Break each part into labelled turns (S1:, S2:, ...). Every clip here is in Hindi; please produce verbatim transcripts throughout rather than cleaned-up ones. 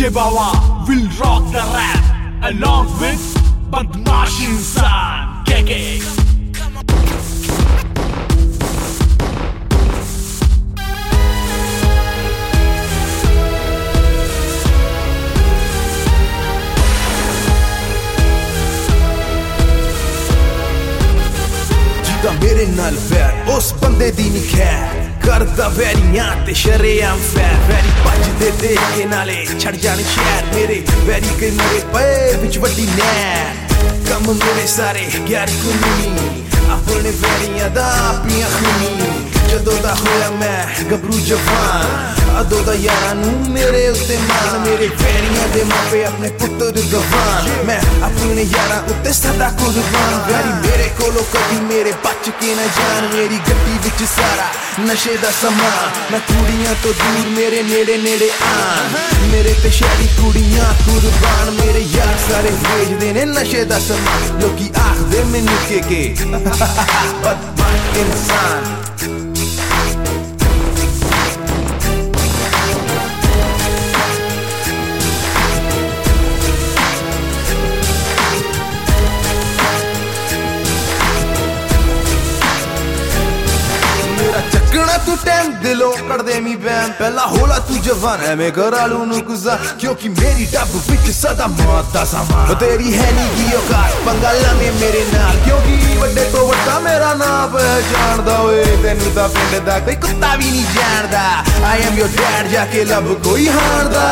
S1: D J Bawa will rock the rap along with Badmash Insan K K.
S2: मेरे नाल वैर उस बंदे दी नहीं खैर करदा वैरियां ते शरेआम फैर वैरी भजदे देख के नाले छड़ जाने शहर मेरे वैरी के मेरे पे विच वड्डी नैर कम मेरे सारे यार खूनी अपने वैरियां दा अपनियां खूनी जदों दा होया मैं गबरू जवान अदों दा यारां नू मेरे उत्ते मान मेरे वैरियां दे मापे अपने पुत्तर गवान मैं अपने यारां उत्ते सदा कुर्बान वैरी मेरे कोलों कभी मेरे बच के न जान मेरी गड्डी विच सारा नशे दा समान मैं कुड़ियां तो दूर मेरे नेड़े नेड़े आन मेरे ते शहरी कुड़ियां कुर्बान मेरे यार सारे भेजदे ने नशे दा समान लोकी आखदे मैनू के के बदमाश इंसान चकना तू टाइम दिलों कर दे मी बैम पहला होला तू जवान है मैं घरालू नु गुजा क्योंकि मेरी डब विच सदा मौत दा सामान तेरी है नी की औकात पंगाला में मेरे नाल क्योंकि वड्डे तो वड्डा मेरा नाम पहचानदा ओए तेनू दा पिंड दा कोई कुत्ता भी नहीं जानदा आई एम योर डैड जाके लब कोई हारदा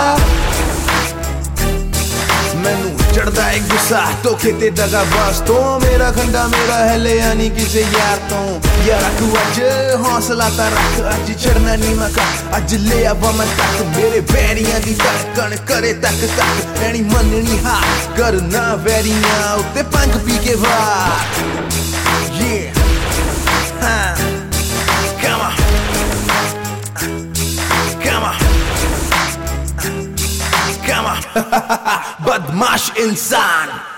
S2: मैनू चढ़दा है गुस्सा धोखे ते दगाबाज तो मेरा खंडा मेरा है ले यानी किसे यार तो यार तू अज हौसला ता रख अज चढ़ना नहीं मका अज ले आवा मैं तक मेरे वैरियां दी धड़कन करे तक तक ऐनी मननी हा करना वैरियां उत्ते पंग पी के वार yeah हाँ come on come on come on Badmash Insan